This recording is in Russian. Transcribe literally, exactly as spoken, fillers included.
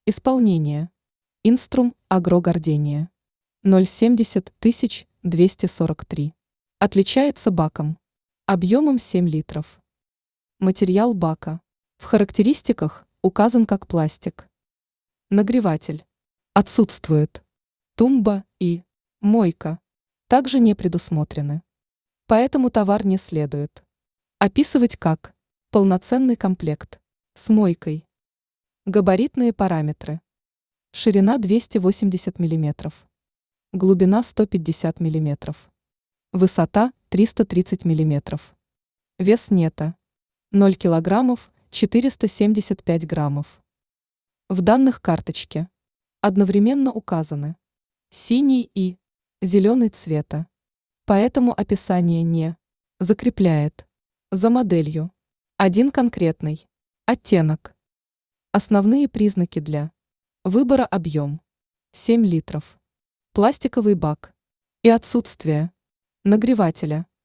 Исполнение. Инструм Агро-Гордения. ноль семьдесят тысяч двести сорок три. Отличается баком. Объемом семь литров. Материал бака. В характеристиках указан как пластик. Нагреватель. Отсутствует. Тумба и мойка также не предусмотрены. Поэтому товар не следует описывать как полноценный комплект с мойкой. Габаритные параметры. Ширина двести восемьдесят миллиметров. Глубина сто пятьдесят миллиметров. Высота триста тридцать миллиметров. Вес нета ноль килограммов четыреста семьдесят пять граммов. В данных карточки одновременно указаны синий и зеленый цвета, поэтому описание не закрепляет за моделью один конкретный оттенок. Основные признаки для выбора: объем семь литров, пластиковый бак и отсутствие нагревателя.